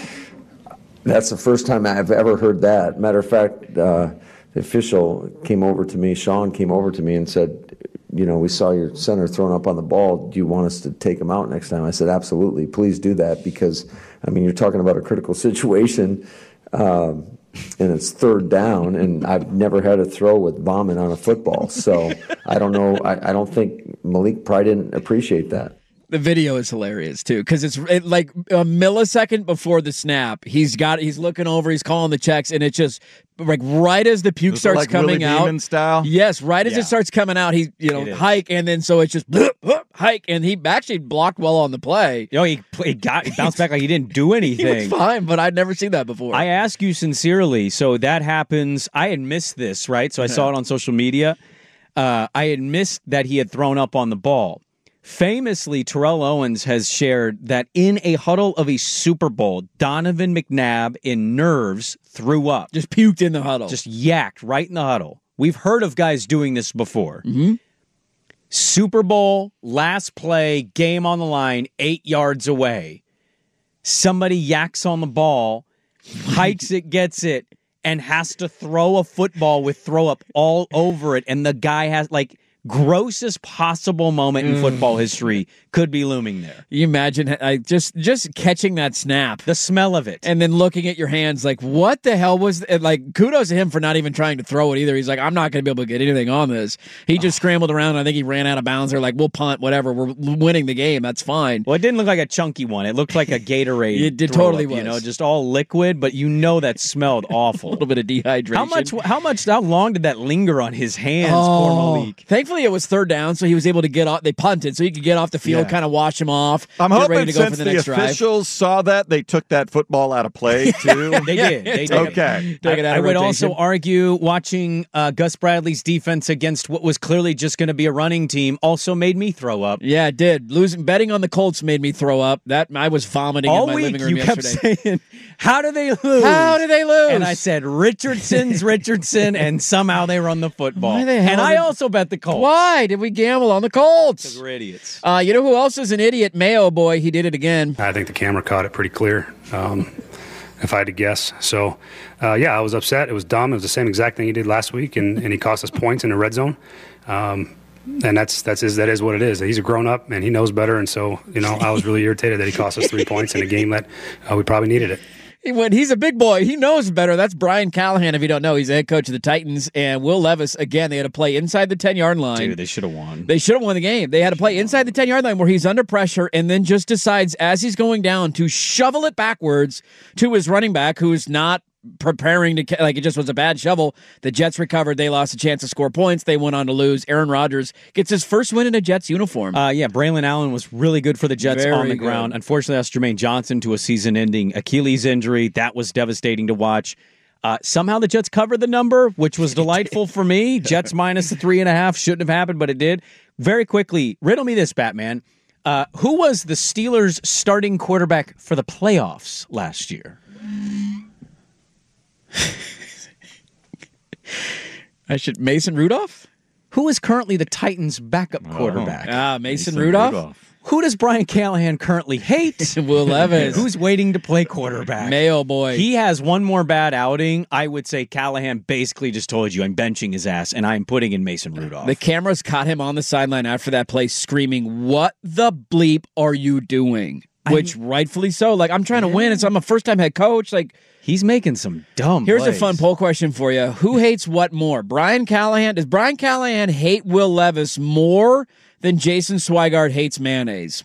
that's the first time I've ever heard that. Matter of fact, uh, the official came over to me, Sean came over to me and said, you know, we saw your center thrown up on the ball. Do you want us to take him out next time? I said, absolutely. Please do that because, I mean, you're talking about a critical situation. Um, and it's third down, and I've never had a throw with vomit on a football. So I don't know. I, I don't think Malik probably didn't appreciate that. The video is hilarious too because it's it, like a millisecond before the snap. He's got he's looking over, he's calling the checks, and it's just like right as the puke Is starts like coming Willie out. Beeman style? Yes, right as Yeah. it starts coming out, he you know hike, and then so it's just bloop, bloop, hike, and he actually blocked well on the play. Yo, he he got he bounced back like he didn't do anything. He was fine, but I'd never seen that before. I ask you sincerely. So that happens. I had missed this, right? So I saw it on social media. Uh, I had missed that he had thrown up on the ball. Famously, Terrell Owens has shared that in a huddle of a Super Bowl, Donovan McNabb in nerves threw up. Just puked in the huddle. Just yacked right in the huddle. We've heard of guys doing this before. Mm-hmm. Super Bowl, last play, game on the line, eight yards away. Somebody yaks on the ball, hikes it, gets it, and has to throw a football with throw up all over it. And the guy has, like, grossest possible moment in football history could be looming there. You imagine I just just catching that snap, the smell of it, and then looking at your hands like, what the hell was th-? Like, kudos to him for not even trying to throw it either. He's like, I'm not going to be able to get anything on this. He just oh. scrambled around. I think he ran out of bounds. They're like, we'll punt, whatever. We're winning the game. That's fine. Well, it didn't look like a chunky one. It looked like a Gatorade. It did totally up, was. You know, just all liquid, but you know that smelled awful. A little bit of dehydration. How much? How much? How long did that linger on his hands? Oh. Poor Malik. Thankfully, it was third down. So he was able to get off. They punted, so he could get off the field, Yeah. kind of wash him off. I'm get hoping ready to go since for the, the, next officials saw that, they took that football out of play, too. They did. They did. Okay. Take it out I of would rotation. also argue watching uh, Gus Bradley's defense against what was clearly just going to be a running team also made me throw up. Yeah, it did. Losing betting on the Colts made me throw up. That I was vomiting All in my week, living room you yesterday. kept saying, "How do they lose? How do they lose?" And I said, "Richardson's Richardson," and somehow they run the football. Why the hell and I did- also bet the Colts. Why did we gamble on the Colts? Because we're idiots. Uh, you know who else is an idiot? Mayo boy. He did it again. I think the camera caught it pretty clear, um, if I had to guess. So, uh, yeah, I was upset. It was dumb. It was the same exact thing he did last week, and, and he cost us points in the red zone. Um, and that's that's is that is what it is. He's a grown up and he knows better. And so, you know, I was really irritated that he cost us three points in a game that uh, we probably needed it. He went, he's a big boy. He knows better. That's Brian Callahan, if you don't know. He's the head coach of the Titans. And Will Levis, again, they had to play inside the ten-yard line. Dude, they should have won. They should have won the game. They had to play inside the ten-yard line where he's under pressure and then just decides as he's going down to shovel it backwards to his running back, who's not preparing to, like, it just was a bad shovel. The Jets recovered. They lost a chance to score points. They went on to lose. Aaron Rodgers gets his first win in a Jets uniform. Uh, yeah, Braylon Allen was really good for the Jets Very on the good. ground. Unfortunately, that's Jermaine Johnson to a season-ending Achilles injury. That was devastating to watch. Uh, somehow the Jets covered the number, which was delightful for me. Jets minus the three and a half. Shouldn't have happened, but it did. Very quickly, riddle me this, Batman. Uh, who was the Steelers' starting quarterback for the playoffs last year? I should Mason Rudolph? Who is currently the Titans' backup quarterback? Ah, Mason, Mason Rudolph? Rudolph. Who does Brian Callahan currently hate? Will Levis. Who's waiting to play quarterback? Mayo boy. He has one more bad outing. I would say Callahan basically just told you I'm benching his ass, and I'm putting in Mason Rudolph. The cameras caught him on the sideline after that play screaming, "What the bleep are you doing?" Which, I mean, rightfully so. Like, I'm trying to yeah. win, and so I'm a first-time head coach. Like, he's making some dumb Here's plays. a fun poll question for you. Who hates what more? Brian Callahan? Does Brian Callahan hate Will Levis more than Jason Swigart hates mayonnaise?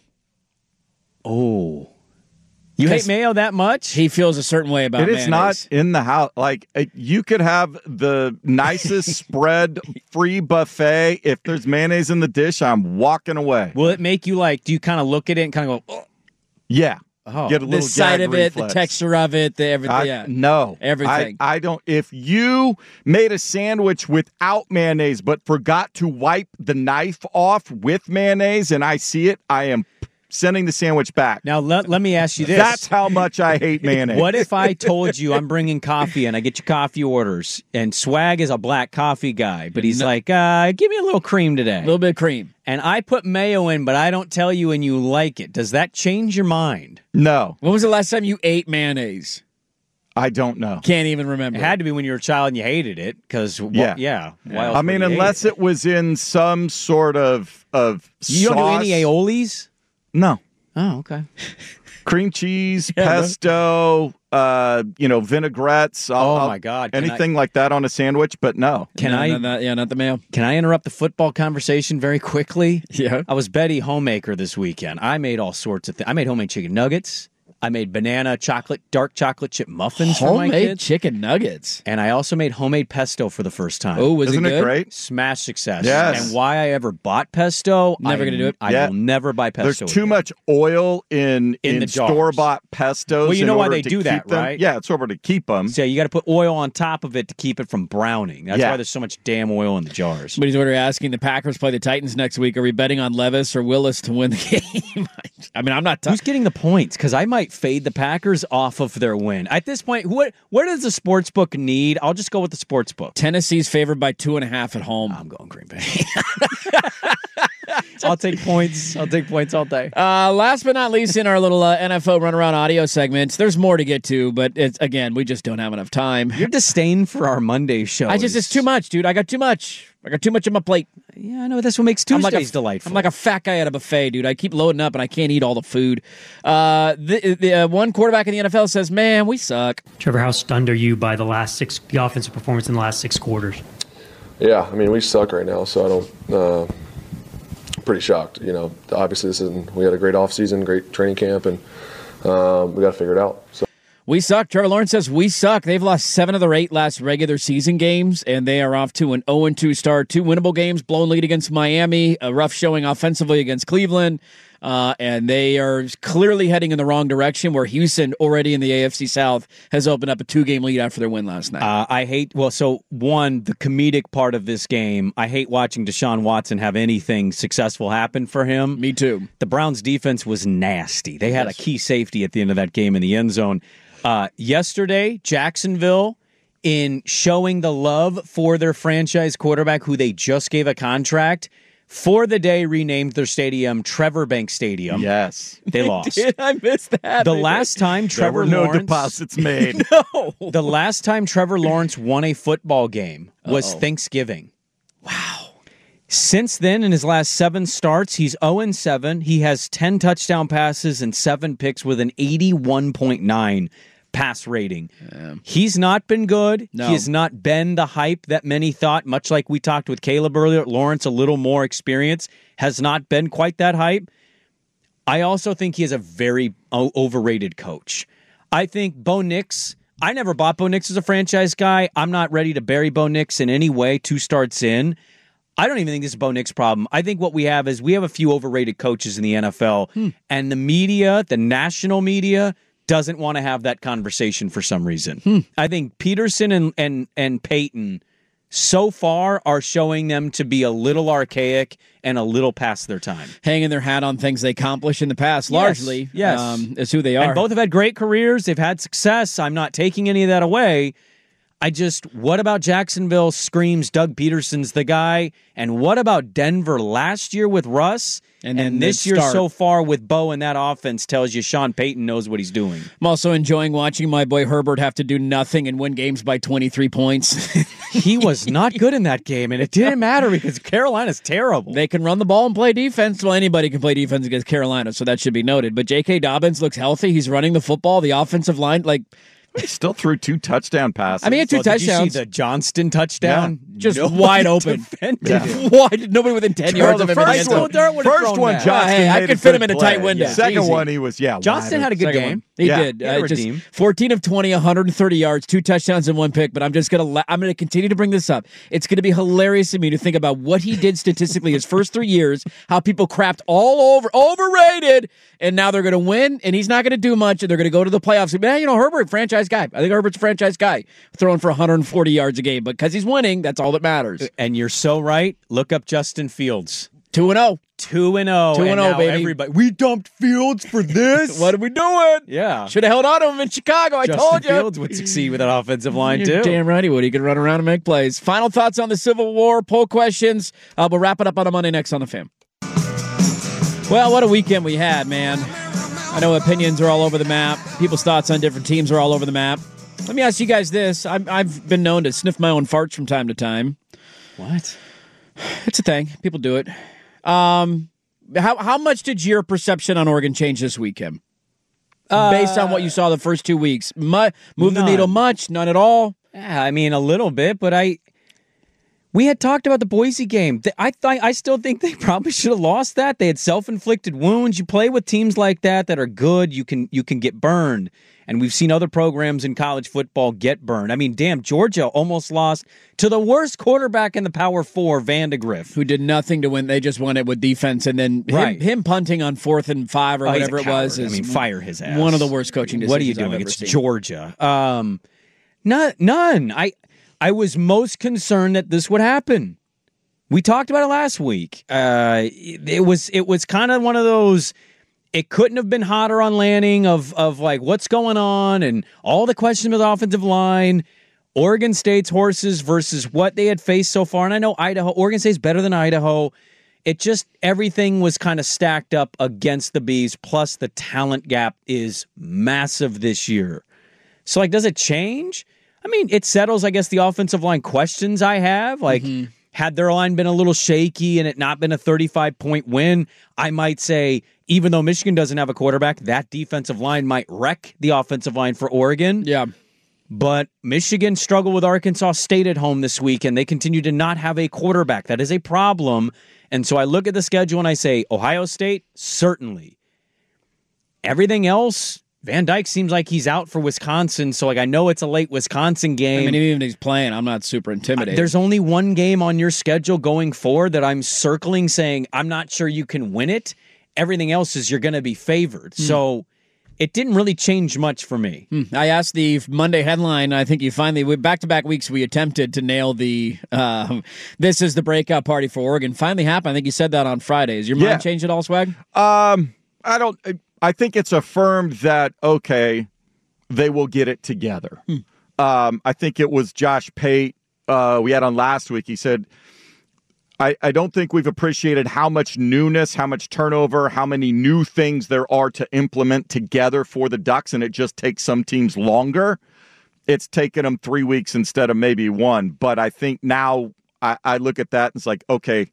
Oh. You hate mayo that much? He feels a certain way about it. It mayonnaise. is not in the house. Like, you could have the nicest spread free buffet. If there's mayonnaise in the dish, I'm walking away. Will it make you, like, do you kind of look at it and kind of go, oh. Yeah. Oh. Get a little the sight gag of it, reflex. the texture of it, the everything. I, yeah. No. Everything. I, I don't. If you made a sandwich without mayonnaise but forgot to wipe the knife off with mayonnaise and I see it, I am sending the sandwich back. Now, let, let me ask you this. That's how much I hate mayonnaise. What if I told you I'm bringing coffee and I get you coffee orders, and Swag is a black coffee guy, but he's no. like, uh, give me a little cream today. A little bit of cream. And I put mayo in, but I don't tell you and you like it. Does that change your mind? No. When was the last time you ate mayonnaise? I don't know. Can't even remember. It had to be when you were a child and you hated it, because, yeah. yeah. Why else I mean, unless it? it was in some sort of, of you sauce. don't do any aiolis? No. Oh, okay. Cream cheese, yeah, pesto, uh, you know, vinaigrettes. I'll, oh, I'll, my God. Can anything I, like that on a sandwich, but no. Can no, I? No, not, yeah, not the mayo. Can I interrupt the football conversation very quickly? Yeah. I was Betty Homemaker this weekend. I made all sorts of things. I made homemade chicken nuggets. I made banana chocolate, dark chocolate chip muffins homemade for my kids. Homemade chicken nuggets. And I also made homemade pesto for the first time. Oh, was Isn't it good? it great? Smash success. Yes. And why I ever bought pesto, never going to do it. I yeah. will never buy pesto. There's too again. much oil in, in, in the store-bought pestos. Well, you in know why order they to do keep that, them. right? Yeah, it's over to keep them. So you got to put oil on top of it to keep it from browning. That's yeah. why there's so much damn oil in the jars. Somebody's already asking, the Packers play the Titans next week. Are we betting on Levis or Willis to win the game? I mean, I'm not. T- Who's getting the points? Because I might fade the Packers off of their win. At this point, what what does the sports book need? I'll just go with the sports book. Tennessee's favored by two and a half at home. I'm going Green Bay. I'll take points. I'll take points all day. Uh, last but not least, in our little uh, N F L runaround audio segments, there's more to get to, but it's again, we just don't have enough time. Your disdain for our Monday show. I just, is... it's too much, dude. I got too much. I got too much on my plate. Yeah, I know. That's what makes Tuesdays I'm like a, delightful. I'm like a fat guy at a buffet, dude. I keep loading up and I can't eat all the food. Uh, the the uh, one quarterback in the N F L says, "Man, we suck." Trevor, how stunned are you by the last six, the offensive performance in the last six quarters? Yeah, I mean, we suck right now, so I don't. Uh, pretty shocked. You know, obviously this isn't. We had a great offseason, great training camp, and um, we got to figure it out. So. We suck. Trevor Lawrence says we suck. They've lost seven of their eight last regular season games, and they are off to an oh and two start. Two winnable games, blown lead against Miami, a rough showing offensively against Cleveland, uh, and they are clearly heading in the wrong direction, where Houston, already in the A F C South, has opened up a two-game lead after their win last night. Uh, I hate, well, so one, the comedic part of this game, I hate watching Deshaun Watson have anything successful happen for him. Me too. The Browns' defense was nasty. They had yes. a key safety at the end of that game in the end zone. Uh, yesterday, Jacksonville, in showing the love for their franchise quarterback, who they just gave a contract, for the day renamed their stadium Trevor Bank Stadium. Yes. They lost. Did I miss that? The last time Trevor there were Lawrence... no deposits made. No. The last time Trevor Lawrence won a football game was Uh-oh. Thanksgiving. Wow. Since then, in his last seven starts, he's oh and seven. He has ten touchdown passes and seven picks with an eighty-one point nine pass rating. Yeah. He's not been good. No. He has not been the hype that many thought, much like we talked with Caleb earlier. Lawrence, a little more experience, has not been quite that hype. I also think he is a very o- overrated coach. I think Bo Nix, I never bought Bo Nix as a franchise guy. I'm not ready to bury Bo Nix in any way two starts in. I don't even think this is a Bo Nix problem. I think what we have is we have a few overrated coaches in the N F L, hmm. and the media, the national media, doesn't want to have that conversation for some reason. Hmm. I think Peterson and, and, and Peyton so far are showing them to be a little archaic and a little past their time. Hanging their hat on things they accomplished in the past, largely. Yes. Um, is who they are. And both have had great careers. They've had success. I'm not taking any of that away. I just, what about Jacksonville screams Doug Peterson's the guy? And what about Denver last year with Russ? And, and this year start. so far with Bo and that offense tells you Sean Payton knows what he's doing. I'm also enjoying watching my boy Herbert have to do nothing and win games by twenty-three points. He was not good in that game, and it didn't matter because Carolina's terrible. They can run the ball and play defense. Well, anybody can play defense against Carolina, so that should be noted. But J K. Dobbins looks healthy. He's running the football. The offensive line, like... He still threw two touchdown passes. I mean, he had two well, touchdowns. Did you see the Johnston touchdown? Yeah. Just Nobody wide open. Yeah. Wide, nobody within ten yards well, of him. First in the one, end zone. first one Johnston uh, hey, I made could a fit good him in a play. tight window. Yeah. Second Easy. one, he was, yeah. Johnston had a good Second game. One. He yeah. did. He Uh, just redeemed. fourteen of twenty, one hundred thirty yards, two touchdowns and one pick. But I'm just gonna la- I'm gonna continue to bring this up. It's gonna be hilarious to me to think about what he did statistically his first three years, how people crapped all over, overrated, and now they're gonna win, and he's not gonna do much, and they're gonna go to the playoffs. Man, you know, Herbert, franchise guy. I think Herbert's a franchise guy, throwing for one hundred forty yards a game. But because he's winning, that's all that matters. And you're so right. Look up Justin Fields. Two and zero. Two and zero. Two and zero, baby. Everybody, we dumped Fields for this. What are we doing? Yeah. Should have held on to him in Chicago. I Justin told you. Fields would succeed with that offensive line, You're too. damn right he would. He could run around and make plays. Final thoughts on the Civil War, poll questions. Uh, we'll wrap it up on a Monday next on The Fan. Well, what a weekend we had, man. I know opinions are all over the map. People's thoughts on different teams are all over the map. Let me ask you guys this. I'm, I've been known to sniff my own farts from time to time. What? It's a thing. People do it. Um, how how much did your perception on Oregon change this weekend? Uh, Based on what you saw the first two weeks. Mu- move none. the needle much? None at all? Yeah, I mean, a little bit, but I... We had talked about the Boise game. I th- I still think they probably should have lost that. They had self-inflicted wounds. You play with teams like that that are good, you can you can get burned. And we've seen other programs in college football get burned. I mean, damn, Georgia almost lost to the worst quarterback in the Power Four, Vandegrift. Who did nothing to win. They just won it with defense. And then him, Right. him punting on fourth and five or Oh, he's whatever a it was. coward. Is I mean, fire his ass. One of the worst coaching decisions What are you I've doing? ever It's seen. Georgia. Um, none. None. I, I was most concerned that this would happen. We talked about it last week. Uh, it, it was it was kind of one of those... It couldn't have been hotter on Lanning of of like what's going on and all the questions with the offensive line, Oregon State's horses versus what they had faced so far. And I know Idaho, Oregon State's better than Idaho. It just, everything was kind of stacked up against the Bees. Plus the talent gap is massive this year. So like, does it change? I mean, it settles, I guess, the offensive line questions I have. Like, mm-hmm. had their line been a little shaky and it not been a thirty-five point win, I might say, even though Michigan doesn't have a quarterback, that defensive line might wreck the offensive line for Oregon. Yeah. But Michigan struggled with Arkansas State at home this week, and they continue to not have a quarterback. That is a problem. And so I look at the schedule and I say, Ohio State, certainly. Everything else, Van Dyke seems like he's out for Wisconsin, so like I know it's a late Wisconsin game. I mean, even if he's playing, I'm not super intimidated. Uh, there's only one game on your schedule going forward that I'm circling saying I'm not sure you can win it. Everything else is you're going to be favored. Hmm. So it didn't really change much for me. Hmm. I asked the Monday headline. I think you finally, back-to-back weeks, we attempted to nail the, uh, this is the breakout party for Oregon. Finally happened. I think you said that on Friday. Has your yeah. mind changed at all, Swag? Um, I don't, I think it's affirmed that, okay, they will get it together. Hmm. Um, I think it was Josh Pate uh, we had on last week. He said, I, I don't think we've appreciated how much newness, how much turnover, how many new things there are to implement together for the Ducks, and it just takes some teams longer. It's taken them three weeks instead of maybe one. But I think now I, I look at that and it's like, okay,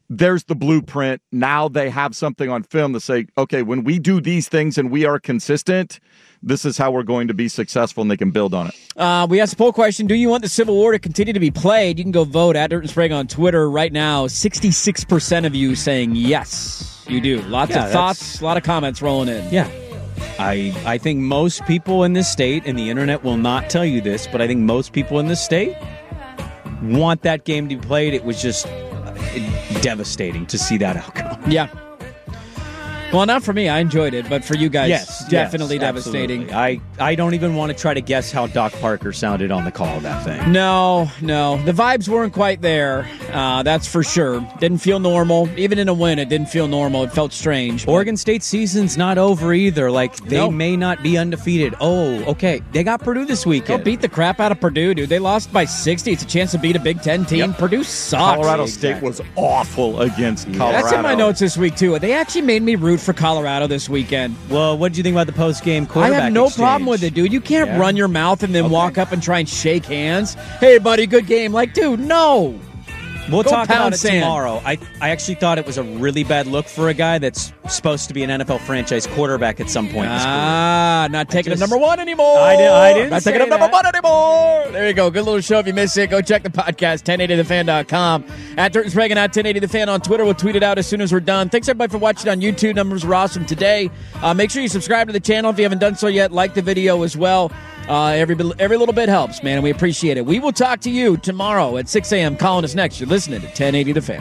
there's the blueprint. Now they have something on film to say, okay, when we do these things and we are consistent, this is how we're going to be successful, and they can build on it. Uh, we asked a poll question. Do you want the Civil War to continue to be played? You can go vote at Dirt and Sprague on Twitter right now. sixty-six percent of you saying yes, you do. Lots Yeah, of thoughts, a lot of comments rolling in. Yeah. I I think most people in this state, and the internet will not tell you this, but I think most people in this state want that game to be played. It was just uh, devastating to see that outcome. Yeah. Well, not for me. I enjoyed it, but for you guys, Yes, definitely yes, devastating. absolutely. I, I don't even want to try to guess how Doc Parker sounded on the call of that thing. No, no. The vibes weren't quite there. Uh, that's for sure. Didn't feel normal. Even in a win, it didn't feel normal. It felt strange. but- Oregon State season's not over either. Like, they No. may not be undefeated. Oh, okay. They got Purdue this Go weekend. beat the crap out of Purdue, dude. They lost by sixty. It's a chance to beat a Big Ten team. Yep. Purdue sucks. Colorado State was awful against Colorado. That's in my notes this week, too. They actually made me root for Colorado this weekend. Well, what did you think about the post-game I quarterback have no exchange? problem with it, dude. You can't Yeah. run your mouth and then walk up and try and shake hands. Hey, buddy, good game. Like, dude, no. We'll Go talk pound about it sand. tomorrow. I I actually thought it was a really bad look for a guy that's supposed to be an N F L franchise quarterback at some point in his career. Ah, not taking just- up number one anymore. I did- I didn't Not say taking up number that. one anymore. There you go. Good little show. If you missed it, go check the podcast, ten eighty the fan dot com. At Dirt and Sprague and at ten eighty the fan on Twitter. We'll tweet it out as soon as we're done. Thanks, everybody, for watching on YouTube. Numbers were awesome today. Uh, make sure you subscribe to the channel if you haven't done so yet. Like the video as well. Uh, every, bit- every little bit helps, man, and we appreciate it. We will talk to you tomorrow at six a.m. Calling us next. You're listening to ten eighty the fan.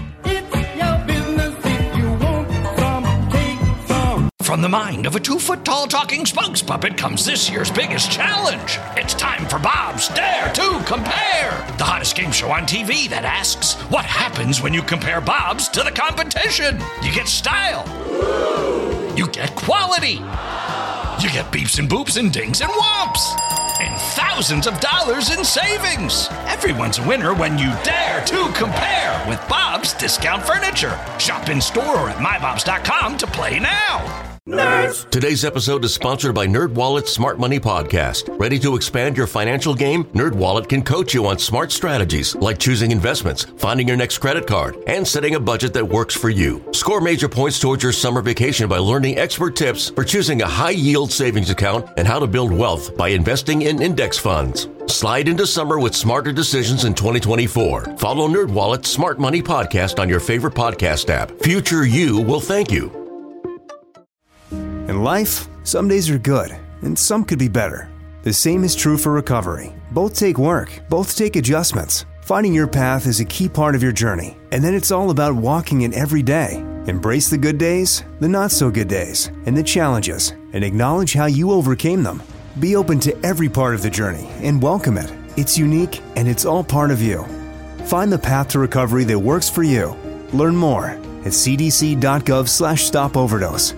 From the mind of a two-foot-tall talking spokes puppet comes this year's biggest challenge. It's time for Bob's Dare to Compare, the hottest game show on T V that asks, what happens when you compare Bob's to the competition? You get style. You get quality. You get beeps and boops and dings and whomps. And thousands of dollars in savings. Everyone's a winner when you dare to compare with Bob's Discount Furniture. Shop in store or at my bobs dot com to play now. Nerds. Today's episode is sponsored by NerdWallet's Smart Money Podcast. Ready to expand your financial game? NerdWallet can coach you on smart strategies like choosing investments, finding your next credit card, and setting a budget that works for you. Score major points towards your summer vacation by learning expert tips for choosing a high-yield savings account and how to build wealth by investing in index funds. Slide into summer with smarter decisions in twenty twenty-four. Follow NerdWallet's Smart Money Podcast on your favorite podcast app. Future you will thank you. In life, some days are good, and some could be better. The same is true for recovery. Both take work, both take adjustments. Finding your path is a key part of your journey, and then it's all about walking it every day. Embrace the good days, the not so good days, and the challenges, and acknowledge how you overcame them. Be open to every part of the journey and welcome it. It's unique, and it's all part of you. Find the path to recovery that works for you. Learn more at c d c dot gov slash stop overdose.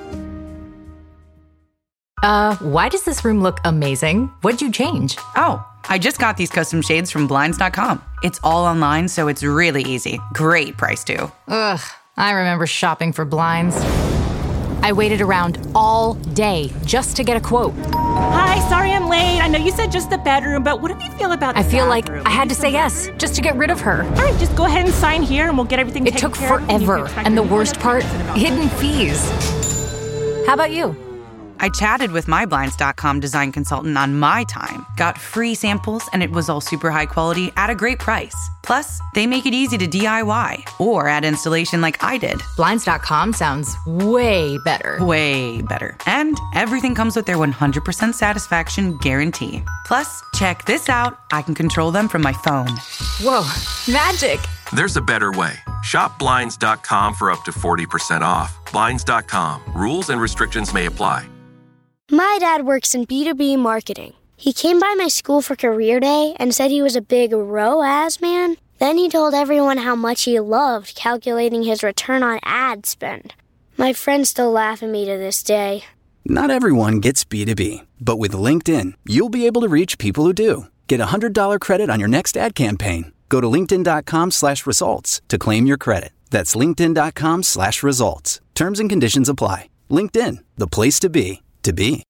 Uh, why does this room look amazing? What'd you change? Oh, I just got these custom shades from blinds dot com. It's all online, so it's really easy. Great price, too. Ugh, I remember shopping for blinds. I waited around all day just to get a quote. Hi, sorry I'm late. I know you said just the bedroom, but what do you feel about the I feel bathroom? like I had to say yes just to get rid of her. All right, just go ahead and sign here and we'll get everything It taken took care of. You forever, can track and the your worst part, hidden fees. How about you? I chatted with my blinds dot com design consultant on my time, got free samples, and it was all super high quality at a great price. Plus, they make it easy to D I Y or add installation like I did. blinds dot com sounds way better. Way better. And everything comes with their one hundred percent satisfaction guarantee. Plus, check this out. I can control them from my phone. Whoa, magic. There's a better way. Shop blinds dot com for up to forty percent off. blinds dot com. Rules and restrictions may apply. My dad works in B two B marketing. He came by my school for career day and said he was a big R O A S man. Then he told everyone how much he loved calculating his return on ad spend. My friends still laugh at me to this day. Not everyone gets B two B, but with LinkedIn, you'll be able to reach people who do. Get a one hundred dollars credit on your next ad campaign. Go to linkedin dot com slash results to claim your credit. That's linkedin dot com slash results. Terms and conditions apply. LinkedIn, the place to be, to be.